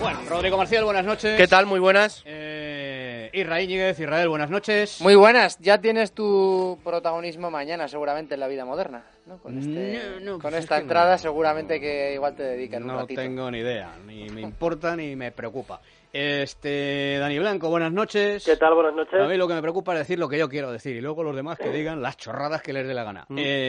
Bueno, Rodrigo Marcial, buenas noches. ¿Qué tal? Muy buenas. Israel Íñiguez, Israel, buenas noches. Muy buenas, ya tienes tu protagonismo mañana seguramente en la vida moderna, ¿no? Con esta entrada seguramente que igual te dedican un ratito. No tengo ni idea, ni me importa ni me preocupa. Dani Blanco, buenas noches. ¿Qué tal? Buenas noches. A mí lo que me preocupa es decir lo que yo quiero decir y luego los demás que digan las chorradas que les dé la gana.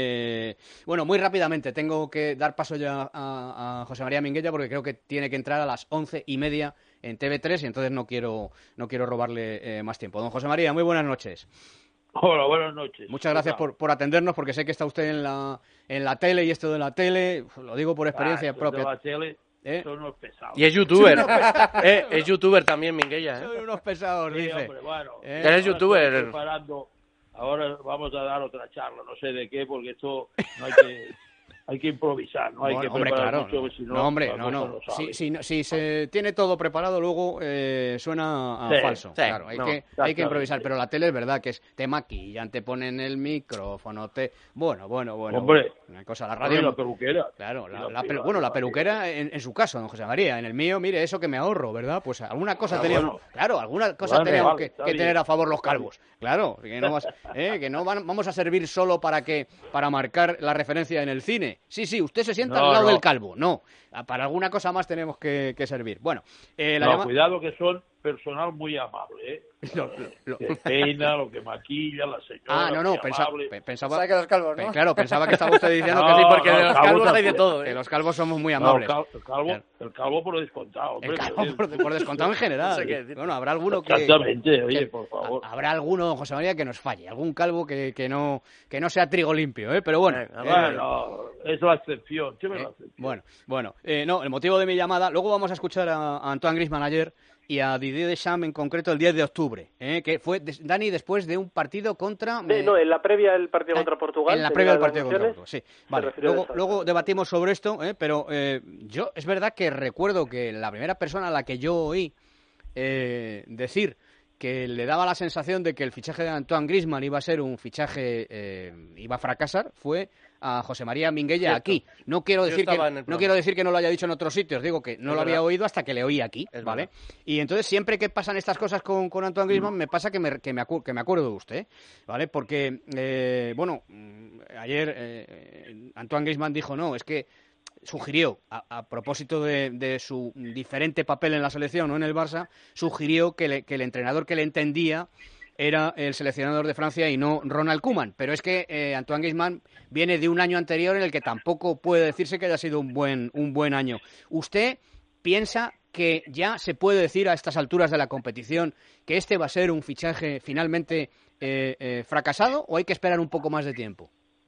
Bueno, muy rápidamente, tengo que dar paso ya a José María Minguella porque creo que tiene que entrar a las 11:30 en TV3 y entonces no quiero robarle más tiempo. Don José María, muy buenas noches. Hola, buenas noches. Muchas gracias por atendernos porque sé que está usted en la tele y esto de la tele, lo digo por experiencia propia. De la tele son unos pesados. Y es youtuber. Es youtuber también, Minguella. Son unos pesados, Sí, dice. hombre, bueno, Eres youtuber. Ahora vamos a dar otra charla, no sé de qué, porque esto no hay que improvisar, no hay que preparar mucho, si no, no. Si se tiene todo preparado, luego suena falso. Sí, claro, hay que improvisar, pero la tele es verdad que te maquillan, te ponen el micrófono, Bueno. Hombre, una cosa, la radio... la peluquera. Claro, la peluquera en su caso, don José María. En el mío, mire, eso que me ahorro, ¿verdad? Pues alguna cosa teníamos... Bueno. Claro, alguna cosa teníamos que bien. tener a favor los calvos. Claro, que no vamos a servir solo para marcar la referencia en el cine. Sí, usted se sienta al lado del calvo. No, para alguna cosa más tenemos que servir. Bueno, cuidado que son personal muy amable, ¿eh? Que peina, lo que maquilla, la señora. Pensaba... ¿Sabes que los calvos, no? Claro, pensaba que estaba usted diciendo que sí, porque de los calvos hay de todo. Que los calvos somos muy amables. El calvo por descontado. Hombre, el calvo por descontado en general. Bueno, habrá alguno que... Exactamente, oye, por favor. Habrá alguno, José María, que nos falle. Algún calvo que no sea trigo limpio, ¿eh? Pero bueno. Bueno, es la excepción. Bueno. No, el motivo de mi llamada... Luego vamos a escuchar a Antoine Griezmann ayer y a Didier Deschamps en concreto el 10 de octubre, que fue, Dani, después de un partido contra... en la previa del partido contra Portugal. En la previa del partido contra Portugal, sí. Vale, luego debatimos sobre esto, pero yo es verdad que recuerdo que la primera persona a la que yo oí decir que le daba la sensación de que el fichaje de Antoine Griezmann iba a ser un fichaje, iba a fracasar, fue a José María Minguella aquí. No quiero decir que no lo haya dicho en otros sitios, digo que no lo había oído hasta que le oí aquí, ¿vale? Y entonces siempre que pasan estas cosas con Antoine Griezmann me pasa que me acuerdo de usted, ¿vale? Porque, ayer Antoine Griezmann dijo, no, es que sugirió, a propósito de su diferente papel en la selección o en el Barça, sugirió que el entrenador que le entendía era el seleccionador de Francia y no Ronald Koeman. Pero es que Antoine Griezmann viene de un año anterior en el que tampoco puede decirse que haya sido un buen año. ¿Usted piensa que ya se puede decir a estas alturas de la competición que este va a ser un fichaje finalmente fracasado o hay que esperar un poco más de tiempo?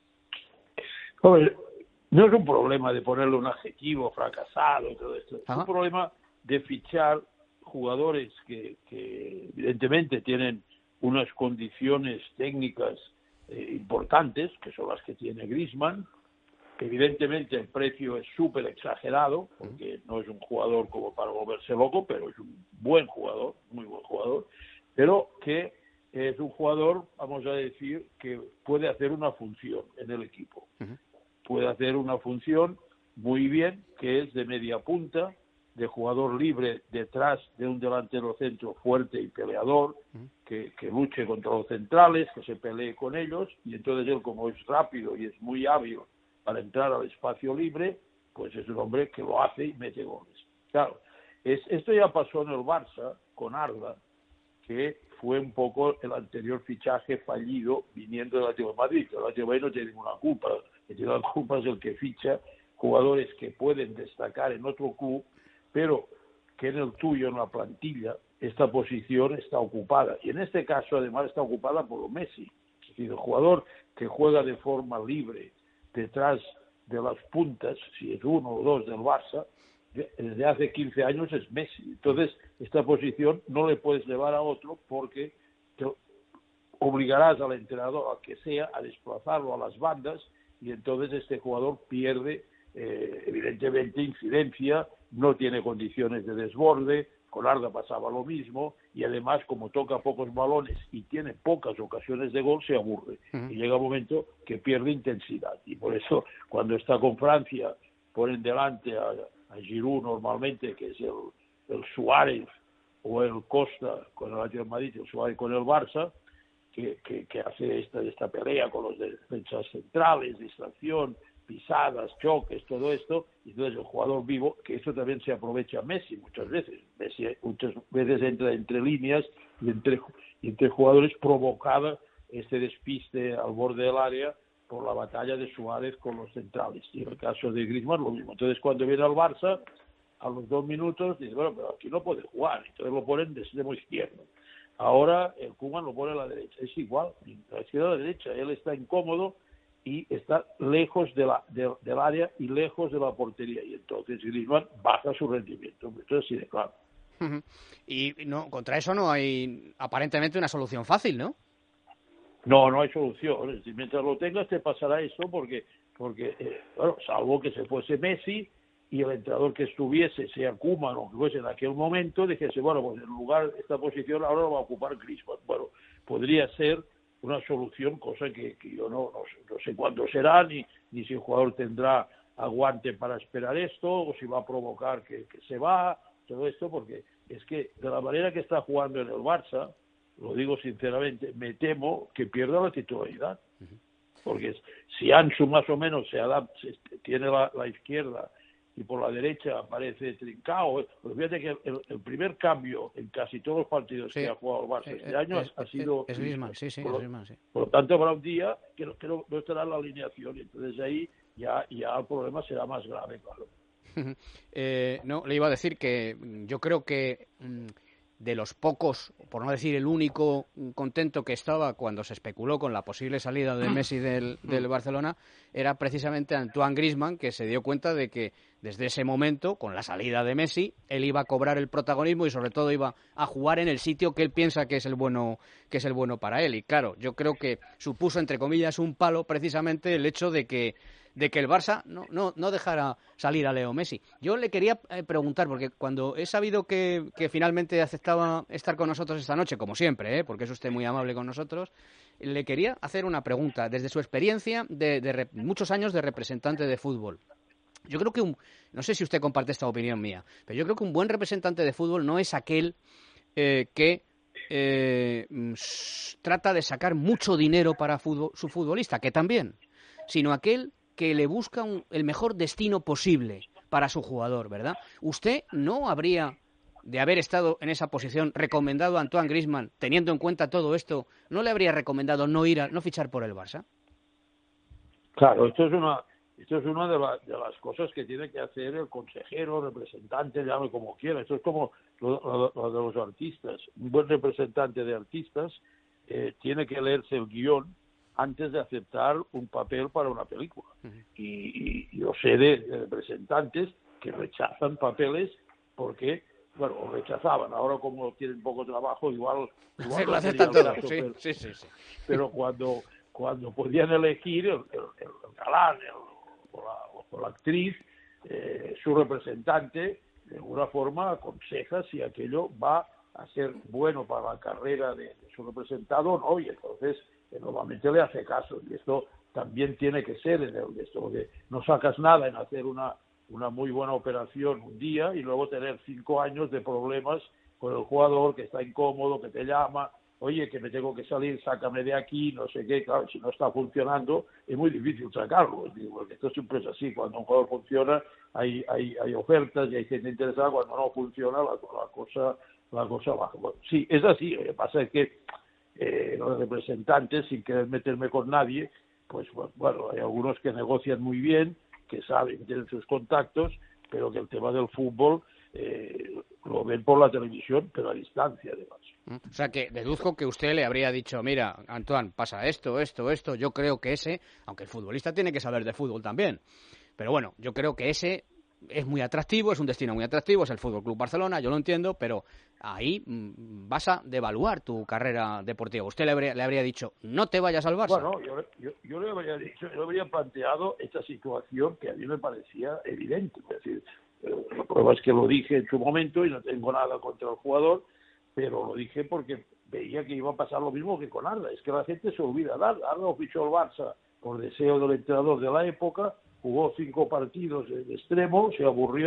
Joder, no es un problema de ponerle un adjetivo fracasado y todo esto. Es un problema de fichar jugadores que evidentemente tienen unas condiciones técnicas importantes, que son las que tiene Griezmann. Evidentemente el precio es súper exagerado, porque no es un jugador como para volverse loco, pero es un buen jugador, muy buen jugador, pero que es un jugador, vamos a decir, que puede hacer una función en el equipo. Puede hacer una función muy bien, que es de media punta, de jugador libre detrás de un delantero centro fuerte y peleador, que luche contra los centrales, que se pelee con ellos, y entonces él, como es rápido y es muy hábil para entrar al espacio libre, pues es un hombre que lo hace y mete goles. Claro, esto ya pasó en el Barça con Arda, que fue un poco el anterior fichaje fallido viniendo del Atlético de Madrid. El Atlético de Madrid no tiene ninguna culpa, el que tiene la culpa es el que ficha jugadores que pueden destacar en otro club, pero que en el tuyo, en la plantilla, esta posición está ocupada. Y en este caso, además, está ocupada por Messi. Es decir, el jugador que juega de forma libre detrás de las puntas, si es uno o dos del Barça, desde hace 15 años es Messi. Entonces, esta posición no le puedes llevar a otro porque te obligarás al entrenador, al que sea, a desplazarlo a las bandas y entonces este jugador pierde, evidentemente, incidencia, no tiene condiciones de desborde. Con Arda pasaba lo mismo y además, como toca pocos balones y tiene pocas ocasiones de gol, se aburre y llega un momento que pierde intensidad. Y por eso, cuando está con Francia, ponen delante a Giroud normalmente, que es el Suárez o el Costa con el Atlético de Madrid, el Suárez con el Barça, que hace esta pelea con los defensas centrales, distracción, pisadas, choques, todo esto, y entonces el jugador vivo, que esto también se aprovecha Messi muchas veces. Messi muchas veces entra entre líneas y entre jugadores provocada este despiste al borde del área por la batalla de Suárez con los centrales. Y en el caso de Griezmann lo mismo. Entonces cuando viene al Barça, a los 2 minutos, dice, bueno, pero aquí no puede jugar, entonces lo ponen de extremo izquierdo. Ahora el Koeman lo pone a la derecha, es igual, la izquierda a la derecha, él está incómodo y está lejos del área y lejos de la portería, y entonces Griezmann baja su rendimiento. Entonces sí, de claro. Y no, contra eso no hay aparentemente una solución fácil, ¿no? No hay solución. Mientras lo tengas te pasará eso porque bueno, salvo que se fuese Messi y el entrenador que estuviese, sea Koeman o que fuese en aquel momento, dijese, bueno, pues en lugar de esta posición ahora lo va a ocupar Griezmann. Bueno, podría ser una solución, cosa que yo no sé cuándo será, ni si el jugador tendrá aguante para esperar esto, o si va a provocar que se va, todo esto, porque es que de la manera que está jugando en el Barça, lo digo sinceramente, me temo que pierda la titularidad. Porque si Ansu más o menos tiene la izquierda y por la derecha aparece Trincao, pues fíjate que el primer cambio en casi todos los partidos que ha jugado el Barça este año ha sido Griezmann, sí. Por lo tanto habrá un día que no estará en la alineación, y entonces ahí ya el problema será más grave, claro. No, le iba a decir que yo creo que de los pocos, por no decir el único contento que estaba cuando se especuló con la posible salida de Messi del Barcelona, era precisamente Antoine Griezmann, que se dio cuenta de que desde ese momento, con la salida de Messi, él iba a cobrar el protagonismo y sobre todo iba a jugar en el sitio que él piensa que es el bueno para él. Y claro, yo creo que supuso, entre comillas, un palo precisamente el hecho de que el Barça no dejara salir a Leo Messi. Yo le quería preguntar, porque cuando he sabido que finalmente aceptaba estar con nosotros esta noche, como siempre, porque es usted muy amable con nosotros, le quería hacer una pregunta. Desde su experiencia de muchos años de representante de fútbol, yo creo que no sé si usted comparte esta opinión mía, pero yo creo que un buen representante de fútbol no es aquel que trata de sacar mucho dinero para su futbolista, que también, sino aquel que le busca el mejor destino posible para su jugador, ¿verdad? ¿Usted no habría, de haber estado en esa posición, recomendado a Antoine Griezmann, teniendo en cuenta todo esto, no le habría recomendado no fichar por el Barça? Claro, esto es una de las cosas que tiene que hacer el consejero, representante, llame como quiera. Esto es como lo de los artistas. Un buen representante de artistas tiene que leerse el guión antes de aceptar un papel para una película. Y yo sé de representantes que rechazan papeles porque, bueno, o rechazaban. Ahora, como tienen poco trabajo, igual lo aceptan todo. Sí. Pero cuando podían elegir el galán o la actriz, su representante, de alguna forma aconseja si aquello va a ser bueno para la carrera de su representado o no, y entonces normalmente le hace caso, y esto también tiene que ser en esto, porque no sacas nada en hacer una muy buena operación un día y luego tener 5 años de problemas con el jugador que está incómodo, que te llama, oye, que me tengo que salir, sácame de aquí, no sé qué. Claro, si no está funcionando es muy difícil sacarlo, porque esto siempre es así. Cuando un jugador funciona hay ofertas y hay gente interesada. Cuando no funciona la cosa baja. Bueno, sí, es así. Lo que pasa es que los representantes, sin querer meterme con nadie, pues bueno, hay algunos que negocian muy bien, que saben, que tienen sus contactos, pero que el tema del fútbol lo ven por la televisión, pero a distancia, además. O sea, que deduzco que usted le habría dicho, mira, Antoine, pasa esto, yo creo que ese, aunque el futbolista tiene que saber de fútbol también, pero bueno, yo creo que ese es muy atractivo, es un destino muy atractivo, es el Fútbol Club Barcelona, yo lo entiendo, pero ahí vas a devaluar tu carrera deportiva. Usted le habría dicho, no te vayas al Barça. Bueno, yo le habría dicho, yo le habría planteado esta situación que a mí me parecía evidente. Es decir, la prueba es que lo dije en su momento y no tengo nada contra el jugador, pero lo dije porque veía que iba a pasar lo mismo que con Arda. Es que la gente se olvida. Arda lo fichó el Barça por deseo del entrenador de la época, jugó 5 partidos de extremo, se aburrió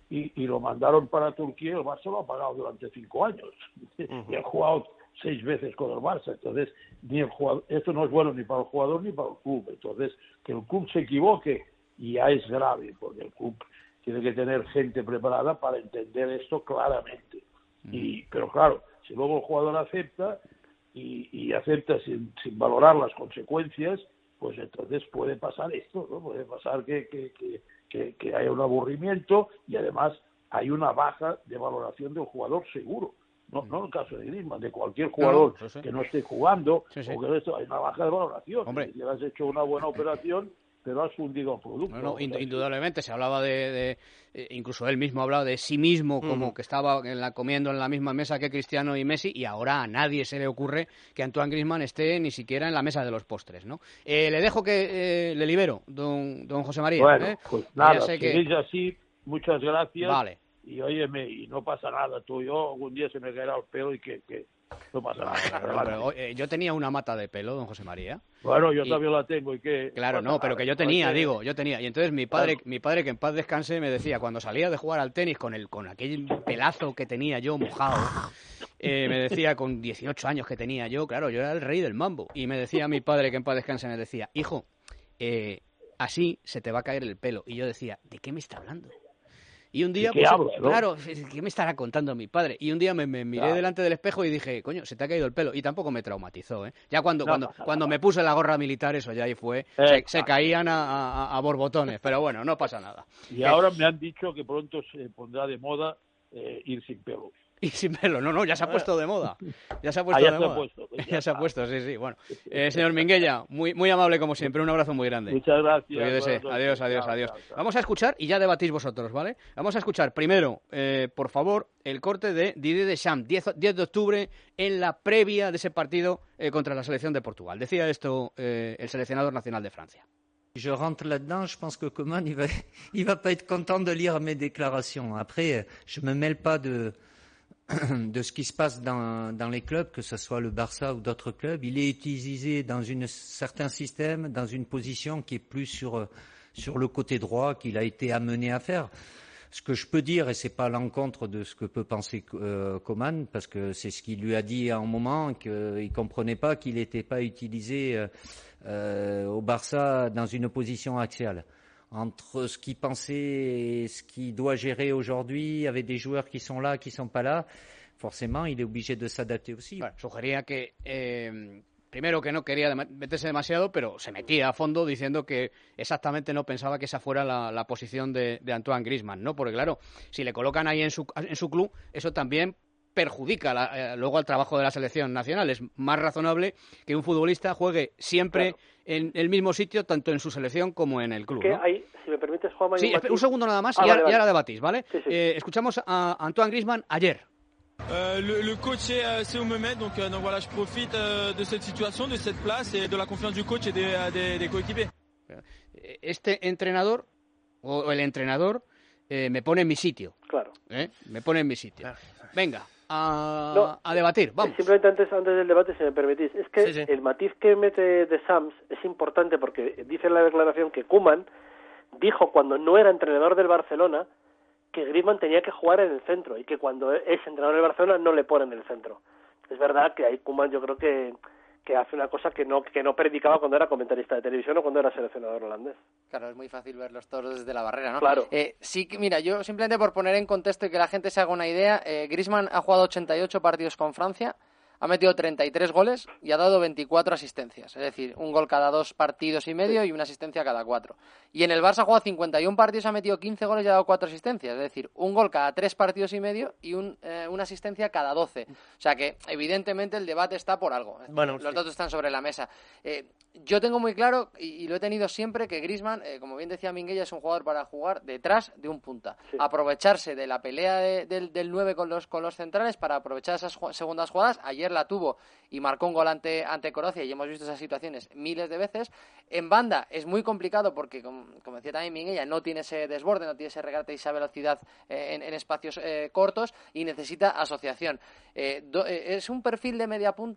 y lo mandaron para Turquía y el Barça lo ha pagado durante 5 años. Y ha jugado 6 veces con el Barça. Entonces, ni el jugador, esto no es bueno ni para el jugador ni para el club. Entonces, que el club se equivoque ya es grave, porque el club tiene que tener gente preparada para entender esto claramente. Pero claro, si luego el jugador acepta y acepta sin valorar las consecuencias, pues entonces puede pasar esto, ¿no? Puede pasar que haya un aburrimiento y además hay una baja de valoración del jugador seguro. No en el caso de Griezmann, de cualquier jugador que no esté jugando, o que esto, hay una baja de valoración. Si has hecho una buena operación, pero has hundido el producto. Indudablemente, se hablaba incluso él mismo hablaba de sí mismo como que estaba comiendo en la misma mesa que Cristiano y Messi, y ahora a nadie se le ocurre que Antoine Griezmann esté ni siquiera en la mesa de los postres, ¿no? Le dejo que le libero, don José María. Bueno, pues nada, seguís así, muchas gracias. Vale. Y óyeme, y no pasa nada, yo algún día se me caerá el pelo y que no pasa nada. Yo tenía una mata de pelo, don José María. Bueno, yo también la tengo y que... Claro, no, pero que yo tenía. Y entonces mi padre, que en paz descanse, me decía, cuando salía de jugar al tenis con aquel pelazo que tenía yo mojado, me decía, con 18 años que tenía yo, claro, yo era el rey del mambo, y me decía mi padre, que en paz descanse, me decía, hijo, así se te va a caer el pelo. Y yo decía, ¿de qué me está hablando? Y un día, claro, ¿qué me estará contando mi padre? Y un día me miré delante del espejo y dije, coño, se te ha caído el pelo. Y tampoco me traumatizó, ¿eh? Ya cuando me puse la gorra militar, eso ya ahí fue, se caían a borbotones. Pero bueno, no pasa nada. Y ahora me han dicho que pronto se pondrá de moda ir sin pelo. Y sin pelo, no, ya se ha puesto de moda. Ya se ha puesto, sí. Bueno, señor Minguella, muy amable como siempre, un abrazo muy grande. Muchas gracias. Cuídese. Adiós. Vamos a escuchar, y ya debatís vosotros, ¿vale? Vamos a escuchar primero, por favor, el corte de Didier Deschamps, 10 de octubre, en la previa de ese partido contra la selección de Portugal. Decía esto el seleccionador nacional de Francia. Je rentre là-dedans, je pense que Coman, il va pas être content de lire mes déclarations. Après, je me mêle pas de ce qui se passe dans les clubs, que ce soit le Barça ou d'autres clubs. Il est utilisé dans un certain système, dans une position qui est plus sur le côté droit qu'il a été amené à faire. Ce que je peux dire, et c'est pas à l'encontre de ce que peut penser Coman, parce que c'est ce qu'il lui a dit à un moment, qu'il comprenait pas qu'il n'était pas utilisé au Barça dans une position axiale. Entre ce qu'il pensait et ce qu'il doit gérer aujourd'hui, avec des joueurs qui sont là, qui sont pas là, forcément, il est obligé de s'adapter aussi. Bueno, sugería que, primero, que no quería meterse demasiado, pero se metía a fondo diciendo que exactamente no pensaba que esa fuera la posición de Antoine Griezmann, ¿no? Porque, claro, si le colocan ahí en su club, eso también perjudica luego al trabajo de la selección nacional. Es más razonable que un futbolista juegue siempre en el mismo sitio, tanto en su selección como en el club, que ¿no? hay, si me permites, Juanma... Sí, un segundo nada más y ahora debatís, ¿vale? Sí. Escuchamos a Antoine Griezmann ayer. Le coach sait où me mettre, donc voilà, je profite de cette situation, de cette place et de la confiance du coach et des coéquipiers. Este entrenador, o el entrenador, me pone en mi sitio. Claro. Me pone en mi sitio. Venga, a debatir, vamos. Simplemente antes del debate, si me permitís, es que el matiz que mete Deschamps es importante porque dice en la declaración que Koeman dijo cuando no era entrenador del Barcelona que Griezmann tenía que jugar en el centro y que cuando es entrenador del Barcelona no le pone en el centro. Es verdad que ahí Koeman yo creo que hace una cosa que no predicaba cuando era comentarista de televisión o cuando era seleccionador holandés. Claro, es muy fácil ver los toros desde la barrera, ¿no? Claro. Sí, mira, yo simplemente por poner en contexto y que la gente se haga una idea, Griezmann ha jugado 88 partidos con Francia, ha metido 33 goles y ha dado 24 asistencias. Es decir, un gol cada 2 partidos y medio y una asistencia cada 4. Y en el Barça ha jugado 51 partidos, ha metido 15 goles y ha dado 4 asistencias. Es decir, un gol cada 3 partidos y medio y una asistencia cada 12. O sea que, evidentemente, el debate está por algo. Bueno, los datos están sobre la mesa. Yo tengo muy claro, y lo he tenido siempre, que Griezmann, como bien decía Minguella, es un jugador para jugar detrás de un punta. Sí. Aprovecharse de la pelea del 9 con los centrales para aprovechar esas segundas jugadas. Ayer la tuvo y marcó un gol ante Croacia y hemos visto esas situaciones miles de veces. En banda es muy complicado porque, como decía también Minguella, no tiene ese desborde, no tiene ese regate y esa velocidad en espacios cortos y necesita asociación. Es un perfil de media punta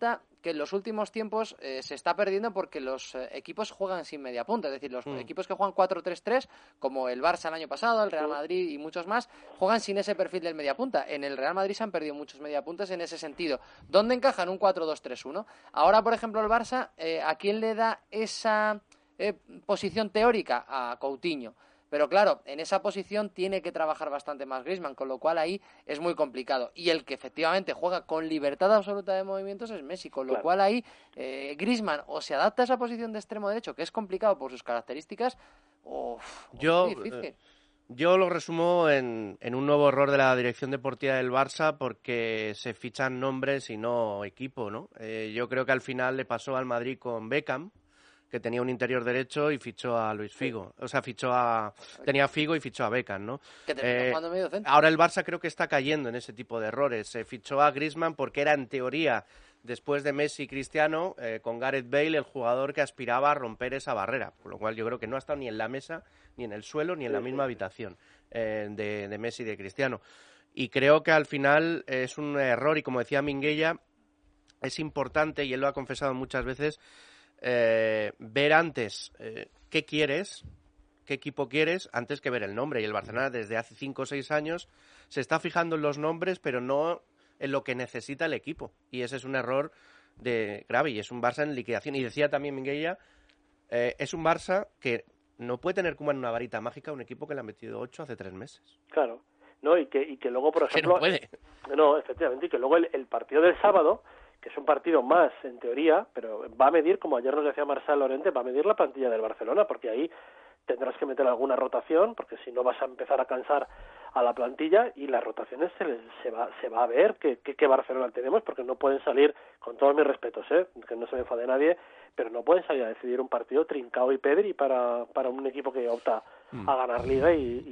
que en los últimos tiempos se está perdiendo porque los equipos juegan sin media punta. Es decir, los equipos que juegan 4-3-3, como el Barça el año pasado, el Real Madrid y muchos más, juegan sin ese perfil del media punta. En el Real Madrid se han perdido muchos mediapuntas en ese sentido. ¿Dónde encajan un 4-2-3-1? Ahora, por ejemplo, el Barça, ¿a quién le da esa posición teórica? A Coutinho. Pero claro, en esa posición tiene que trabajar bastante más Griezmann, con lo cual ahí es muy complicado. Y el que efectivamente juega con libertad absoluta de movimientos es Messi, con lo cual ahí Griezmann o se adapta a esa posición de extremo derecho, que es complicado por sus características, o es difícil. Yo lo resumo en un nuevo error de la dirección deportiva del Barça, porque se fichan nombres y no equipo, ¿no? Yo creo que al final le pasó al Madrid con Beckham, que tenía un interior derecho y fichó a Luis Figo. O sea, tenía a Figo y fichó a Beckham, ¿no? Que terminó jugando medio centro. Ahora el Barça creo que está cayendo en ese tipo de errores. Se fichó a Griezmann porque era, en teoría, después de Messi y Cristiano, con Gareth Bale, el jugador que aspiraba a romper esa barrera. Con lo cual yo creo que no ha estado ni en la mesa, ni en el suelo, ni en la misma habitación de Messi y de Cristiano. Y creo que al final es un error, y como decía Minguella, es importante, y él lo ha confesado muchas veces, ver antes qué quieres, qué equipo quieres, antes que ver el nombre. Y el Barcelona desde hace 5 o 6 años se está fijando en los nombres, pero no en lo que necesita el equipo. Y ese es un error grave, y es un Barça en liquidación. Y decía también Minguella, es un Barça que no puede tener como en una varita mágica un equipo que le ha metido 8 hace 3 meses. Claro, no, y que luego, por ejemplo... Que no puede. No, efectivamente, y que luego el partido del sábado, que es un partido más, en teoría, pero va a medir, como ayer nos decía Marcel Llorente, va a medir la plantilla del Barcelona, porque ahí tendrás que meter alguna rotación, porque si no vas a empezar a cansar a la plantilla, y las rotaciones se va a ver qué Barcelona tenemos, porque no pueden salir, con todos mis respetos, que no se me enfade nadie, pero no pueden salir a decidir un partido Trincao y Pedri para un equipo que opta a ganar Liga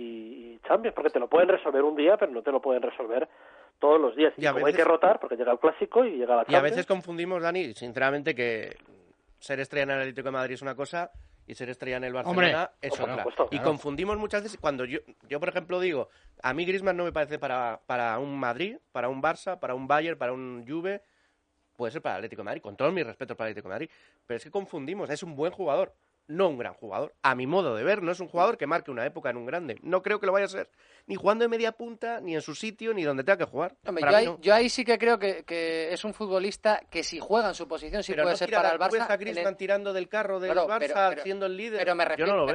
y Champions, porque te lo pueden resolver un día, pero no te lo pueden resolver todos los días. Y como hay que rotar, porque llega el Clásico y llega la Champions. Y a veces confundimos, Dani, sinceramente, que ser estrella en el Atlético de Madrid es una cosa y ser estrella en el Barcelona es otra. Y confundimos muchas veces, cuando yo por ejemplo digo, a mí Griezmann no me parece para un Madrid, para un Barça, para un Bayern, para un Juve, puede ser para el Atlético de Madrid, con todos mis respetos para el Atlético de Madrid, pero es que confundimos, es un buen jugador, no un gran jugador. A mi modo de ver, no es un jugador que marque una época en un grande. No creo que lo vaya a ser, ni jugando de media punta, ni en su sitio, ni donde tenga que jugar. Hombre, yo ahí sí que creo que es un futbolista que si juega en su posición sí puede ser para el Barça. Pero no Griezmann tirando del carro del Barça, siendo el líder. Pero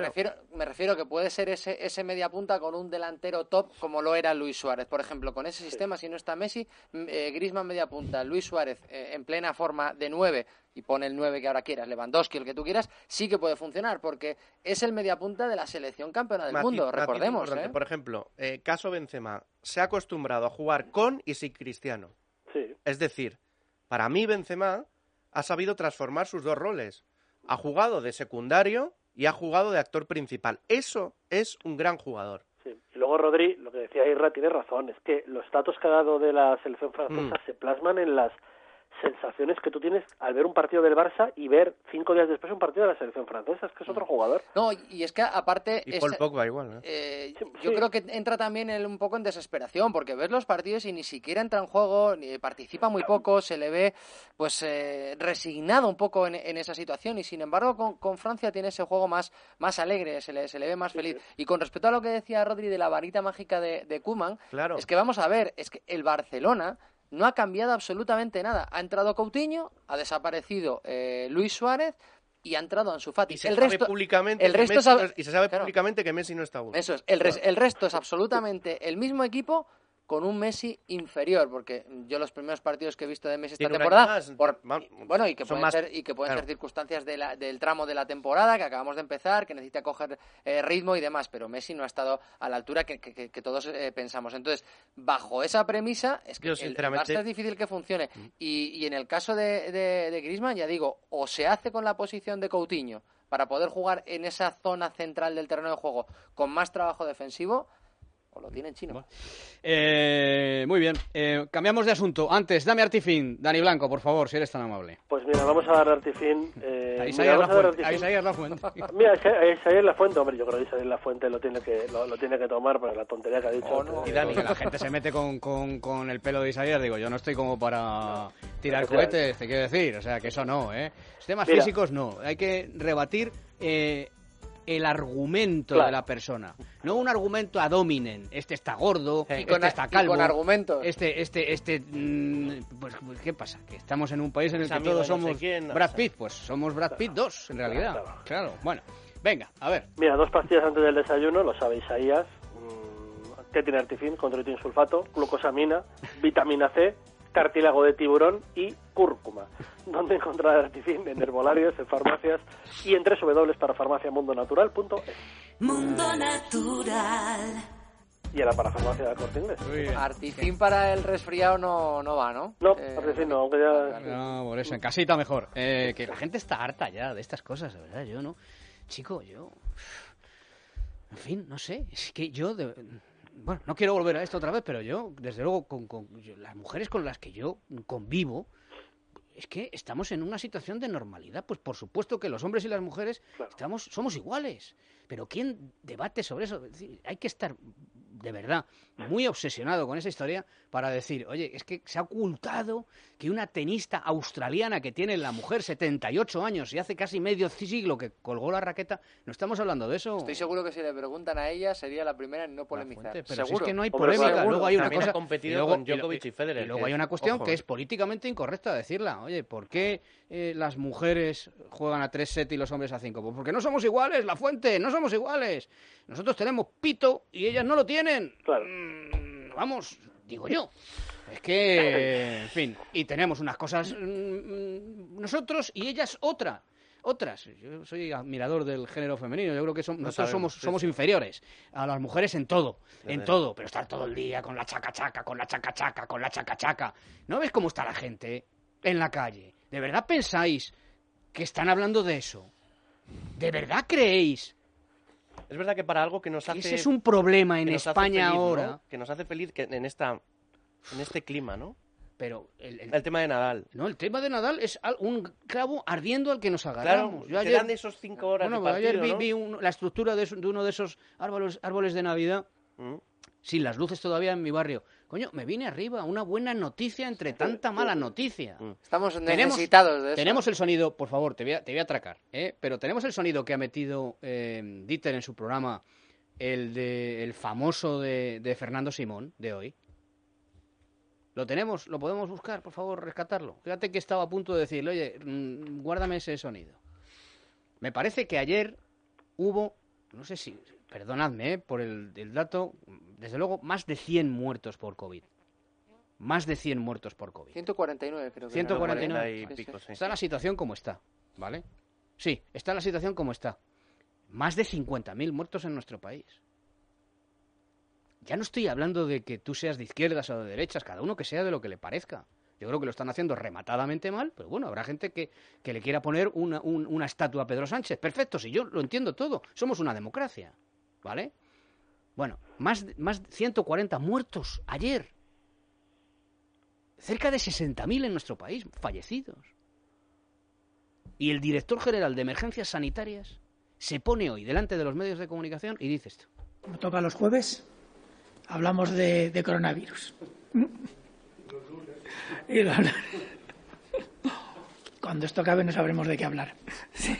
me refiero que puede ser ese media punta con un delantero top como lo era Luis Suárez. Por ejemplo, con ese sistema, si no está Messi, Griezmann media punta, Luis Suárez en plena forma de 9, y pone el 9 que ahora quieras, Lewandowski, el que tú quieras, sí que puede funcionar, porque es el mediapunta de la selección campeona del mundo, recordemos. Por ejemplo, caso Benzema, se ha acostumbrado a jugar con y sin Cristiano. Sí. Es decir, para mí Benzema ha sabido transformar sus dos roles. Ha jugado de secundario y ha jugado de actor principal. Eso es un gran jugador. Sí. Y luego Rodri, lo que decía Irra, tiene razón, es que los datos que ha dado de la selección francesa se plasman en las sensaciones que tú tienes al ver un partido del Barça y ver 5 días después un partido de la selección francesa. Es que es otro jugador. No, y es que aparte... Y Paul Pogba igual, yo creo que entra también un poco en desesperación, porque ves los partidos y ni siquiera entra en juego, ni participa muy poco, se le ve pues resignado un poco en esa situación, y sin embargo con Francia tiene ese juego más alegre, se le ve más feliz. Y con respecto a lo que decía Rodri de la varita mágica de Koeman, claro, es que vamos a ver, es que el Barcelona no ha cambiado absolutamente nada. Ha entrado Coutinho, ha desaparecido Luis Suárez y ha entrado Ansu Fati. Y se sabe públicamente que Messi no está bueno. Eso es. El resto es absolutamente el mismo equipo, con un Messi inferior, porque yo los primeros partidos que he visto de Messi esta temporada, y que pueden ser circunstancias del tramo de la temporada que acabamos de empezar, que necesita coger ritmo y demás, pero Messi no ha estado a la altura que todos pensamos. Entonces, bajo esa premisa, es que el Barça es difícil que funcione. Y en el caso de Griezmann, ya digo, o se hace con la posición de Coutinho para poder jugar en esa zona central del terreno de juego con más trabajo defensivo, o lo tiene en chino. Muy bien. Cambiamos de asunto. Antes, dame Artifin. Dani Blanco, por favor, si eres tan amable. Pues mira, vamos a dar Artifin. A Isaías Lafuente. Mira, Isaías Lafuente, hombre, yo creo que Isaías Lafuente lo tiene que tomar por la tontería que ha dicho. Y Dani, que la gente se mete con el pelo de Isaías, digo, yo no estoy como para tirar cohetes, te quiero decir. O sea, que eso no, ¿eh? Los temas físicos no. Hay que rebatir el argumento de la persona. No un argumento ad hominem. Este está gordo, este está calvo. Y con argumentos. Pues, ¿qué pasa? Que estamos en un país en el que todos somos Brad Pitt. Pues somos Brad Pitt 2, en realidad. Claro, bueno. Venga, a ver. Mira, 2 pastillas antes del desayuno, lo sabe Isaías. ¿Qué tiene Artifin? Controitinsulfato, glucosamina, vitamina C, cartílago de tiburón y cúrcuma. ¿Dónde encontrar Artifin? En herbolarios, en farmacias y en www.parafarmaciamundonatural.es. Mundo Natural. Y en la parafarmacia de Corte Inglés. Artifin para el resfriado no va, ¿no? No, Artifin no, aunque ya... No, por eso, en casita mejor. Que la gente está harta ya de estas cosas, de verdad. Yo no... Chico, yo... En fin, no sé. Es que yo... Bueno, no quiero volver a esto otra vez, pero yo, desde luego, las mujeres con las que yo convivo, es que estamos en una situación de normalidad. Pues por supuesto que los hombres y las mujeres somos iguales. Pero ¿quién debate sobre eso? Es decir, hay que estar, de verdad, muy obsesionado con esa historia para decir, oye, es que se ha ocultado que una tenista australiana que tiene la mujer 78 años y hace casi medio siglo que colgó la raqueta, ¿no estamos hablando de eso? Estoy seguro que si le preguntan a ella sería la primera en no polemizar. Pero seguro. si es que no hay polémica, luego hay una cosa... Ha competido con Djokovic y Federer. Y luego hay una cuestión que es políticamente incorrecta decirla. Oye, ¿por qué las mujeres juegan a 3 sets y los hombres a 5? Pues porque no somos iguales, La Fuente, no somos iguales. Nosotros tenemos pito y ellas no lo tienen. Claro. Vamos, digo yo. Es que, en fin, y tenemos unas cosas nosotros y ellas otras. Yo soy admirador del género femenino. Yo creo que nosotros somos inferiores a las mujeres en todo, pero estar todo el día con la chaca-chaca, con la chaca-chaca, con la chaca-chaca. ¿No ves cómo está la gente en la calle? ¿De verdad pensáis que están hablando de eso? ¿De verdad creéis? Es verdad que para algo que nos hace... Ese es un problema en España feliz, ahora. ¿no? Que nos hace feliz que en este clima, ¿no? Pero el tema de Nadal. No, el tema de Nadal es un clavo ardiendo al que nos agarramos. Claro, te dan esos 5 horas de partido, ayer vi ¿no? La estructura de uno de esos árboles de Navidad, sin las luces todavía en mi barrio. Coño, me vine arriba, una buena noticia entre tanta mala noticia. Estamos necesitados de eso. Tenemos el sonido, por favor, te voy a atracar, pero tenemos el sonido que ha metido Dieter en su programa, el famoso de Fernando Simón, de hoy. ¿Lo tenemos? ¿Lo podemos buscar? Por favor, rescatarlo. Fíjate que estaba a punto de decirle, oye, guárdame ese sonido. Me parece que ayer hubo, no sé si, perdonadme por el dato, desde luego, más de 100 muertos por COVID. Más de 100 muertos por COVID. 149 creo que. 149. Y pico, sí. Está la situación como está, ¿vale? Sí, está la situación como está. Más de 50.000 muertos en nuestro país. Ya no estoy hablando de que tú seas de izquierdas o de derechas, cada uno que sea de lo que le parezca. Yo creo que lo están haciendo rematadamente mal, pero bueno, habrá gente que le quiera poner una estatua a Pedro Sánchez. Perfecto, si yo lo entiendo todo. Somos una democracia, ¿vale? Bueno, más de 140 muertos ayer. Cerca de 60.000 en nuestro país, fallecidos. Y el director general de Emergencias Sanitarias se pone hoy delante de los medios de comunicación y dice esto. Como toca los jueves, hablamos de coronavirus. Y cuando esto acabe no sabremos de qué hablar. Sí.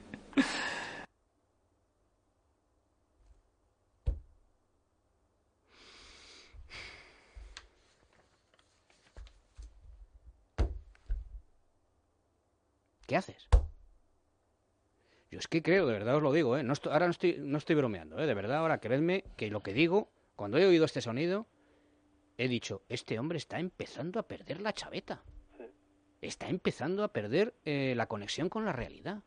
¿Qué haces? Yo es que creo, de verdad os lo digo, ahora no estoy bromeando, de verdad, ahora creedme que lo que digo, cuando he oído este sonido, he dicho, este hombre está empezando a perder la chaveta. Sí. Está empezando a perder la conexión con la realidad.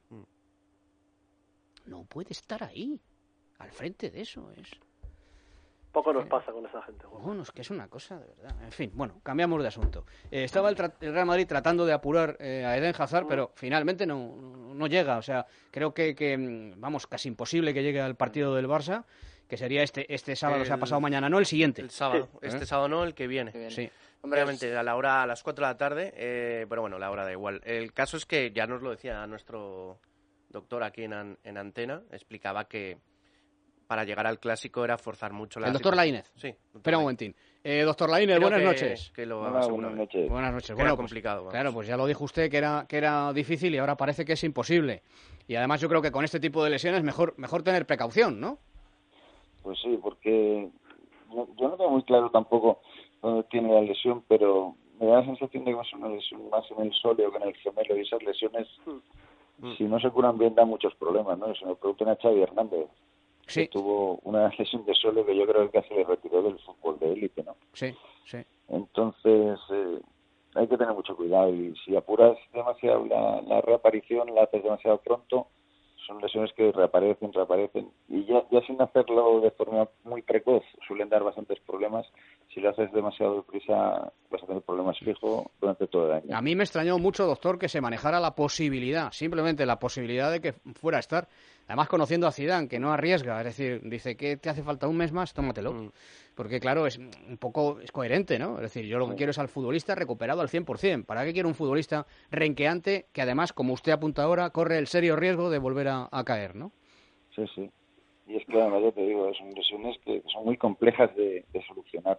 No puede estar ahí, al frente de eso. Poco nos pasa con esa gente. Bueno, es que es una cosa, de verdad. En fin, bueno, cambiamos de asunto. Estaba el Real Madrid tratando de apurar a Eden Hazard, pero finalmente no llega. O sea, creo que vamos, casi imposible que llegue al partido del Barça, que sería este sábado, o sea, pasado mañana, no el siguiente. El sábado, este sábado no, el que viene. Sí. Obviamente, a las 4 de la tarde, pero bueno, la hora da igual. El caso es que ya nos lo decía nuestro doctor aquí en Antena, explicaba que para llegar al Clásico era forzar mucho la... El doctor Laínez. Sí. Espera un momentín. Doctor Laínez, buenas noches. Buenas noches. Buenas noches. Bueno, era complicado. Claro, pues ya lo dijo usted que era difícil y ahora parece que es imposible. Y además yo creo que con este tipo de lesiones mejor tener precaución, ¿no? Pues sí, porque yo no tengo muy claro tampoco dónde tiene la lesión, pero me da la sensación de que es una lesión más en el sóleo que en el gemelo, y esas lesiones, si no se curan bien, dan muchos problemas, ¿no? Se me preguntan a Xavi Hernández, que tuvo una lesión de sóleo que yo creo que casi le retiró del fútbol de élite, ¿no? Sí. Entonces, hay que tener mucho cuidado, y si apuras demasiado la reaparición, la haces demasiado pronto, son lesiones que reaparecen, y ya sin hacerlo de forma muy precoz suelen dar bastantes problemas. Si lo haces demasiado deprisa vas a tener problemas fijos durante todo el año. A mí me extrañó mucho, doctor, que se manejara la posibilidad, simplemente la posibilidad de que fuera a estar. Además, conociendo a Zidane, que no arriesga, es decir, dice que te hace falta un mes más, tómatelo. Porque, claro, es coherente, ¿no? Es decir, yo lo que quiero es al futbolista recuperado al 100%. ¿Para qué quiero un futbolista renqueante que, además, como usted apunta ahora, corre el serio riesgo de volver a caer, ¿no? Sí. Y es que, además, ya te digo, son lesiones que son muy complejas de solucionar.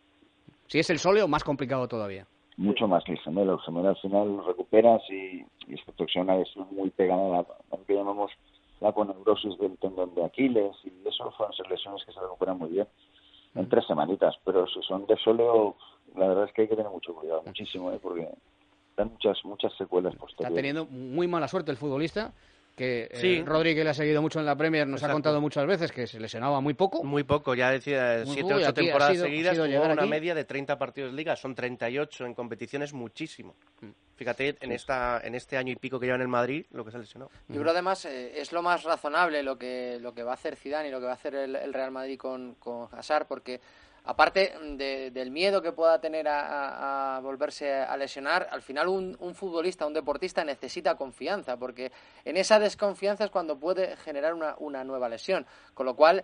Si es el sóleo, más complicado todavía. Mucho más que el gemelo. El gemelo al final lo recuperas y esto es una lesión muy pegada a lo que llamamos la aponeurosis del tendón de Aquiles, y eso son lesiones que se recuperan muy bien en 3 semanitas, pero si son de sóleo, la verdad es que hay que tener mucho cuidado, muchísimo, porque dan muchas secuelas posteriores. Está teniendo muy mala suerte el futbolista, que Rodri, que le ha seguido mucho en la Premier, nos ha contado muchas veces que se lesionaba muy poco. Muy poco, ya decía 7 o 8 temporadas seguidas, jugó una media de 30 partidos de liga, son 38 en competiciones, muchísimo. Fíjate, en este año y pico que lleva en el Madrid, lo que se ha lesionado. Yo creo además es lo más razonable lo que va a hacer Zidane y lo que va a hacer el Real Madrid con Hazard, porque aparte del miedo que pueda tener a volverse a lesionar, al final un futbolista, un deportista necesita confianza, porque en esa desconfianza es cuando puede generar una nueva lesión, con lo cual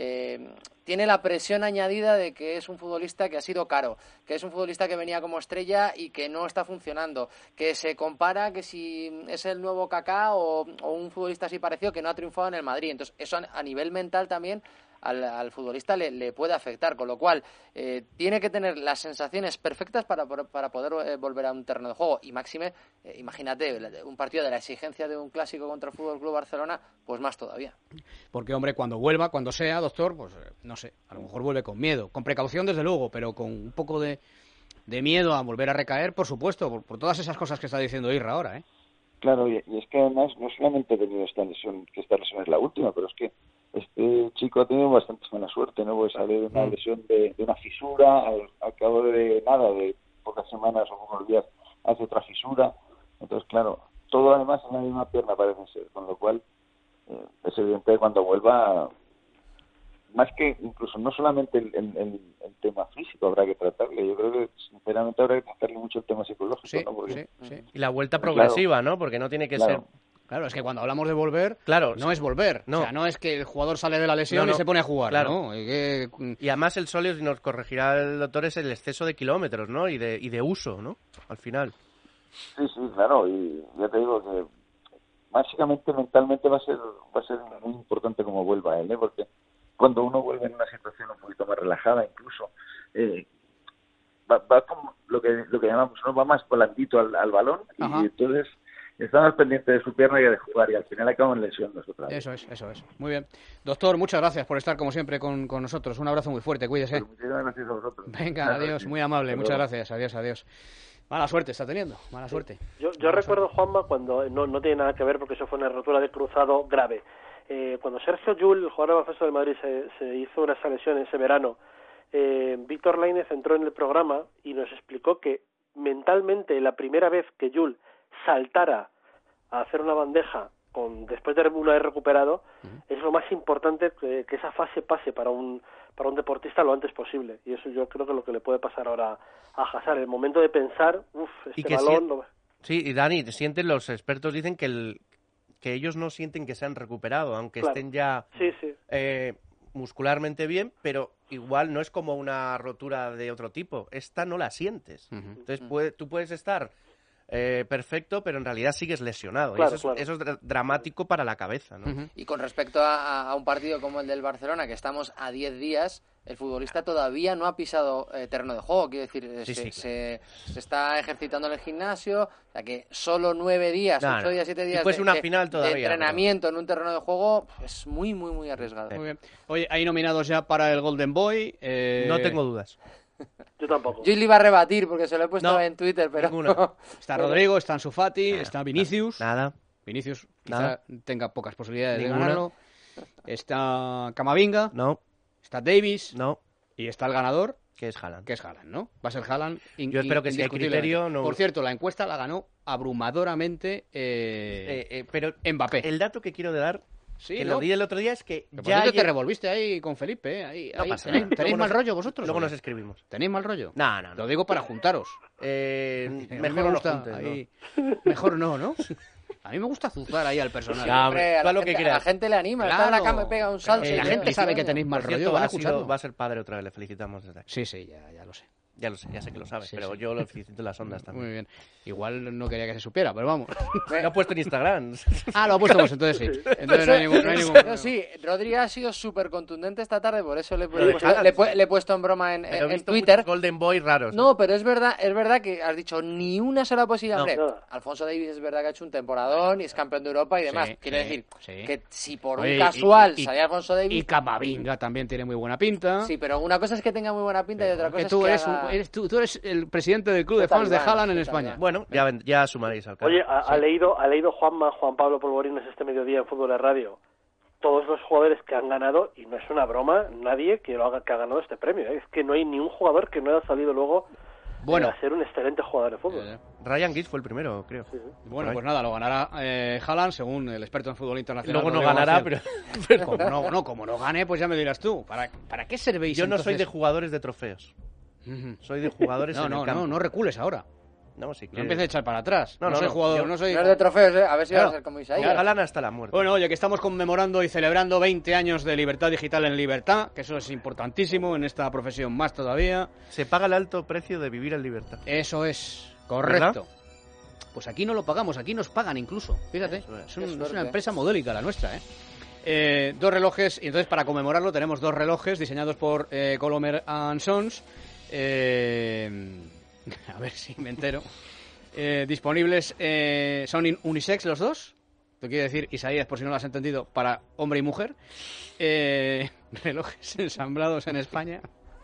tiene la presión añadida de que es un futbolista que ha sido caro, que es un futbolista que venía como estrella y que no está funcionando, que se compara que si es el nuevo Kaká o un futbolista así parecido que no ha triunfado en el Madrid. Entonces eso a nivel mental también al futbolista le puede afectar, con lo cual tiene que tener las sensaciones perfectas para poder volver a un terreno de juego. Y máxime, imagínate, un partido de la exigencia de un clásico contra el Fútbol Club Barcelona, pues más todavía. Porque, hombre, cuando sea, doctor, pues no sé, a lo mejor vuelve con miedo, con precaución desde luego, pero con un poco de miedo a volver a recaer, por supuesto, por todas esas cosas que está diciendo Irra ahora, ¿eh? Claro, y es que además no solamente ha tenido esta lesión, que esta lesión es la última, pero es que este chico ha tenido bastante buena suerte, ¿no? Pues sale de una lesión de una fisura, al cabo de pocas semanas o pocos días, hace otra fisura. Entonces, claro, todo además en la misma pierna parece ser, con lo cual es evidente que cuando vuelva, más que incluso no solamente el tema físico habrá que tratarle, yo creo que sinceramente habrá que tratarle mucho el tema psicológico, sí, ¿no? Porque, sí. Y la vuelta progresiva, ¿no? Porque no tiene que ser... Claro, es que cuando hablamos de volver, no es volver. No. O sea, no es que el jugador sale de la lesión y se pone a jugar, ¿no? Y además el sóleo, si nos corregirá el doctor, es el exceso de kilómetros, ¿no? Y de uso, ¿no? Al final. Sí, claro, y ya te digo que básicamente mentalmente va a ser muy importante cómo vuelva él, ¿eh? Porque cuando uno vuelve en una situación un poquito más relajada, incluso va como lo que llamamos, ¿no? Va más volandito al balón. Ajá. Y entonces está más pendiente de su pierna y de jugar, y al final acaban lesiones otra vez. Eso es. Muy bien. Doctor, muchas gracias por estar como siempre con nosotros. Un abrazo muy fuerte, cuídese. Pues muchísimas gracias a vosotros. Venga, adiós, muy amable, muchas gracias, adiós. Mala suerte está teniendo, mala suerte. Yo recuerdo, Juanma, cuando no tiene nada que ver porque eso fue una rotura de cruzado grave. Cuando Sergio Llull, el jugador de baloncesto del Madrid, se hizo una lesión ese verano, Víctor Laínez entró en el programa y nos explicó que mentalmente la primera vez que Llull saltara a hacer una bandeja después de una vez recuperado, es lo más importante que esa fase pase para un deportista lo antes posible, y eso yo creo que es lo que le puede pasar ahora a Hazard, el momento de pensar, balón... Sí, y Dani, los expertos dicen que ellos no sienten que se han recuperado, aunque estén ya muscularmente bien, pero igual no es como una rotura de otro tipo, esta no la sientes. Entonces tú puedes estar perfecto, pero en realidad sigues lesionado. Claro, y eso es dramático para la cabeza, ¿no? Y con respecto a un partido como el del Barcelona, que estamos a 10 días, el futbolista todavía no ha pisado terreno de juego. Quiero decir, se está ejercitando en el gimnasio, o sea que solo 9 días, 8 días, 7 días de entrenamiento en un terreno de juego es muy, muy, muy arriesgado. Muy bien. Oye, hay nominados ya para el Golden Boy. No tengo dudas. Yo tampoco. Yo le iba a rebatir porque se lo he puesto en Twitter, pero... Está Rodrigo, está Ansu Fati, está Vinicius. Nada. Vinicius quizá tenga pocas posibilidades de ganarlo. Está Camavinga. No. Está Davis. No. Y está el ganador. Que es Haaland. Que es Haaland, ¿no? Va a ser Haaland. Yo espero que si hay criterio... No... Por cierto, la encuesta la ganó abrumadoramente pero Mbappé. El dato que quiero dar, sí, que lo di el otro día, es que ya... te revolviste ahí con Felipe, Ahí ¿Tenéis mal rollo vosotros? Luego nos escribimos. ¿Tenéis mal rollo? No. Lo digo para juntaros. Mejor no gusta juntes, ahí... Mejor no. A mí me gusta azuzar ahí al personal. A la gente le anima, está en la cama y pega un salto. La gente sabe que tenéis mal rollo, va a ser padre otra vez, le felicitamos desde aquí. Sí, ya lo sé. Ya sé que lo sabes, pero yo lo felicito en las ondas también. Muy bien. Igual no quería que se supiera, pero vamos. Lo ha puesto en Instagram. Lo ha puesto, pues entonces sí. Entonces no hay ningún... Sí, Rodri ha sido súper contundente esta tarde, por eso le he puesto en broma en Twitter. Golden Boy raros. No, pero es verdad que has dicho ni una sola posibilidad. Hombre, Alfonso Davies es verdad que ha hecho un temporadón y es campeón de Europa y demás. Quiero decir que si por un casual salía Alfonso Davies... Y Camavinga también tiene muy buena pinta. Sí, pero una cosa es que tenga muy buena pinta y otra cosa es que tú eres el presidente del club de fans de Haaland en España. Bueno, ya sumaréis al caso. Oye, ha leído Juan Pablo Polvorines este mediodía en Fútbol de Radio todos los jugadores que han ganado, y no es una broma, nadie que ha ganado este premio. Es que no hay ni un jugador que no haya salido luego a ser un excelente jugador de fútbol. Ryan Giggs fue el primero, creo. Sí. Bueno, pues nada, lo ganará Haaland, según el experto en fútbol internacional. Luego no ganará, pero... como no gane, pues ya me dirás tú. ¿Para qué servéis? Yo no soy de jugadores de trofeos. Soy de jugadores en el campo. No recules ahora. No, sí que... No empieces a echar para atrás. No soy jugador, no soy... No es de trofeos, a ver si vas a ser como Isaías. Galan hasta la muerte. Bueno, oye, que estamos conmemorando y celebrando 20 años de libertad digital en libertad, que eso es importantísimo en esta profesión más todavía. Se paga el alto precio de vivir en libertad. Eso es, correcto. ¿Verdad? Pues aquí no lo pagamos, aquí nos pagan incluso. Fíjate, es una empresa modélica la nuestra, Dos relojes, y entonces para conmemorarlo tenemos dos relojes diseñados por Colomer & Sons. A ver si me entero. Disponibles, son unisex los dos. Te quiero decir, Isaías, por si no lo has entendido, para hombre y mujer. Relojes ensamblados en España.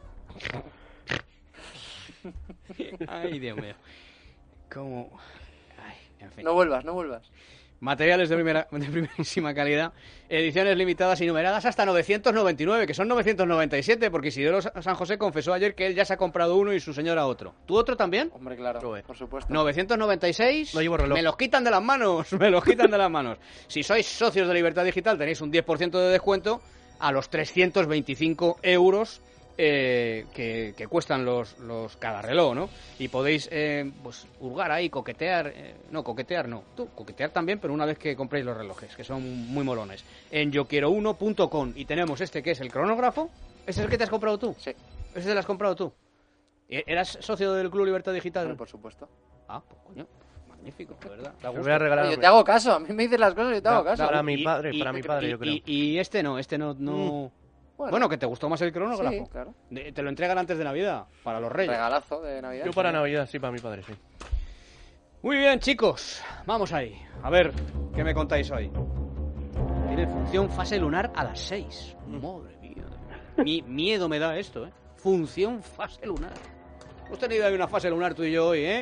Ay, Dios mío. ¿Cómo? Ay, en fin. No vuelvas. Materiales de primerísima calidad. Ediciones limitadas y numeradas hasta 999, que son 997, porque Isidoro San José confesó ayer que él ya se ha comprado uno y su señora otro. ¿Tú otro también? Hombre, claro, por supuesto. 996. No llevo reloj. Me los quitan de las manos, Si sois socios de Libertad Digital tenéis un 10% de descuento a los 325 euros que cuestan los cada reloj, ¿no? Y podéis pues hurgar ahí, coquetear coquetear también, pero una vez que compréis los relojes, que son muy molones, en yoquierouno.com. Y tenemos este que es el cronógrafo. ¿Ese es el que te has comprado tú? Sí. ¿Ese te lo has comprado tú? ¿Eras socio del Club Libertad Digital? Sí, por supuesto. Pues coño, magnífico, de verdad. Te voy a regalar. Yo te hago caso, a mí me dices las cosas y yo te hago caso. Para mi padre, yo creo. Y este no... Bueno, que te gustó más el cronógrafo. Sí, claro. Te lo entregan antes de Navidad, para los Reyes. Regalazo de Navidad. Yo para Navidad, sí, para mi padre, sí. Muy bien, chicos. Vamos ahí. A ver, ¿qué me contáis hoy? Tiene función fase lunar a las 6. Madre mía. Miedo me da esto, Función fase lunar. Hemos tenido ahí una fase lunar tú y yo hoy,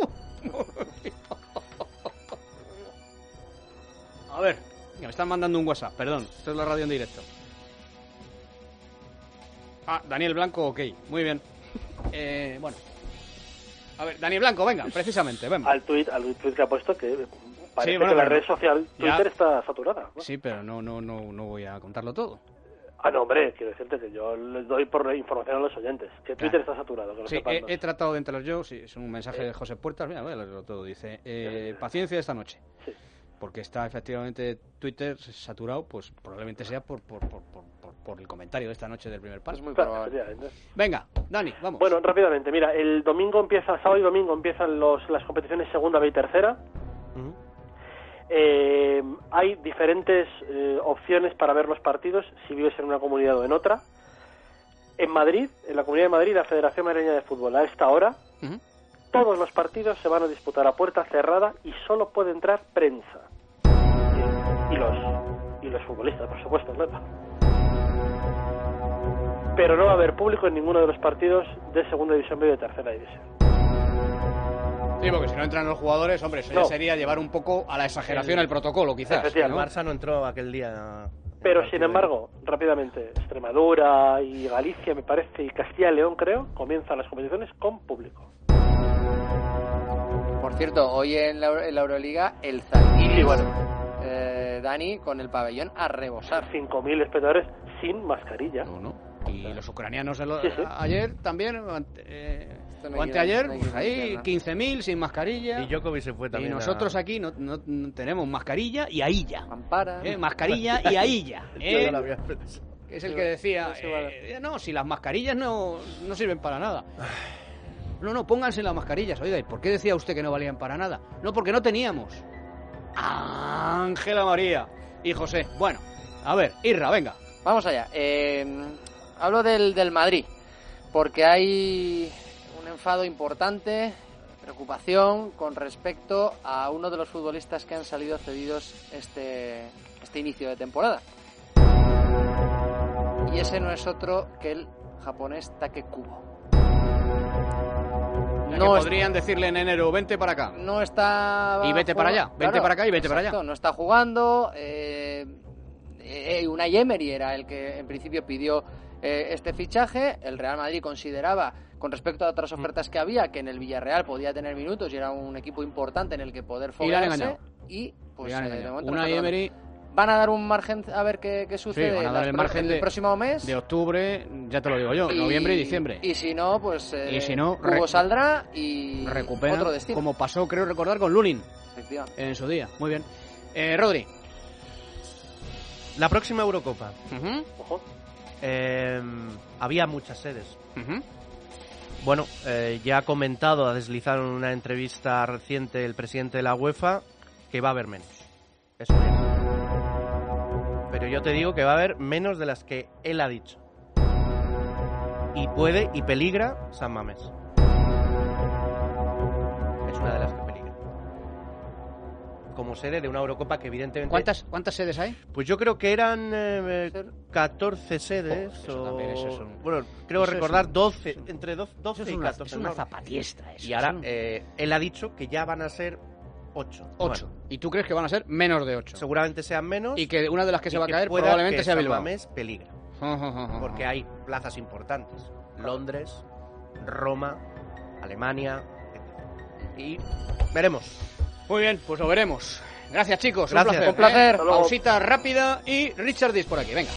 A ver, me están mandando un WhatsApp, perdón. Esto es la radio en directo. Daniel Blanco, ok, muy bien. Bueno. A ver, Daniel Blanco, venga, precisamente, ven. Al tuit que ha puesto que parece que la red social Twitter está saturada. ¿No? Sí, pero no voy a contarlo todo. No, hombre, quiero decirte que yo les doy por información a los oyentes, que Twitter está saturado. Que sí, he tratado de enterarlos yo, sí, es un mensaje de José Puertas, mira, voy a leerlo todo, dice, paciencia esta noche. Sí. Porque está efectivamente Twitter saturado, pues probablemente sea por por el comentario de esta noche del primer palo. Es muy probable. Venga, Dani, vamos. Bueno, rápidamente, mira, el sábado y domingo empiezan las competiciones segunda B y tercera. Hay diferentes opciones para ver los partidos si vives en una comunidad o en otra. En Madrid, en la Comunidad de Madrid, la Federación Madrileña de Fútbol, a esta hora, todos los partidos se van a disputar a puerta cerrada y solo puede entrar prensa. Y los futbolistas, por supuesto, ¿no? Pero no va a haber público en ninguno de los partidos de segunda división B y de tercera división. Sí, porque si no entran los jugadores, hombre, eso ya sería llevar un poco a la exageración el protocolo, quizás. El Barça no entró aquel día. Pero, sin embargo, rápidamente, Extremadura y Galicia, me parece, y Castilla y León, creo, comienzan las competiciones con público. Por cierto, hoy en la Euroliga, el Zalgiris, Dani, con el pabellón a rebosar. 5.000 espectadores sin mascarilla. Y los ucranianos ayer también, o anteayer, pues ahí 15.000 sin mascarilla. Y Djokovic se fue también. Y nosotros aquí no tenemos mascarilla y ahí ya. Ampara. Mascarilla y ahí ya. Yo no la había Que es el que decía, no, si las mascarillas no sirven para nada. No, pónganse las mascarillas. Oiga, ¿y por qué decía usted que no valían para nada? No, porque no teníamos. Ángela María y José. Bueno, a ver, Irra, venga. Vamos allá. Hablo del Madrid, porque hay un enfado importante, preocupación con respecto a uno de los futbolistas que han salido cedidos este inicio de temporada. Y ese no es otro que el japonés Take Kubo. Podrían decirle en enero, vente para acá. No está... Y vete para allá, vente para acá y vete para allá. No está jugando. Unai Emery era el que en principio pidió este fichaje. El Real Madrid consideraba, con respecto a otras ofertas que había, que en el Villarreal podía tener minutos y era un equipo importante en el que poder foguearse. Y pues de momento Unai Emery... Van a dar un margen a ver qué sucede. Sí, van a dar el margen el próximo mes. De octubre, ya te lo digo yo, noviembre y diciembre. Y si no, pues Hugo saldrá y recupera otro destino. Como pasó, creo recordar, con Lunin. Efectivamente. En su día. Muy bien. Rodri. La próxima Eurocopa. Había muchas sedes. Bueno, ya ha comentado, ha deslizado en una entrevista reciente el presidente de la UEFA que va a haber menos. Eso es. Pero yo te digo que va a haber menos de las que él ha dicho. Y puede y peligra San Mamés. Es una de las que peligra. Como sede de una Eurocopa que evidentemente... ¿Cuántas sedes hay? Pues yo creo que eran 14 sedes. Bueno, creo recordar 12, entre 12 y 14. Es una zapatiestra eso. Y ahora él ha dicho que ya van a ser 8. Bueno. ¿Y tú crees que van a ser menos de 8? Seguramente sean menos. Y que una de las que se va a caer probablemente sea Bilbao. San Mamés peligra. Porque hay plazas importantes. Londres, Roma, Alemania, etc. Y veremos. Muy bien, pues lo veremos. Gracias, chicos. Gracias. Un placer. Pausita rápida y Richard Diz por aquí. Venga.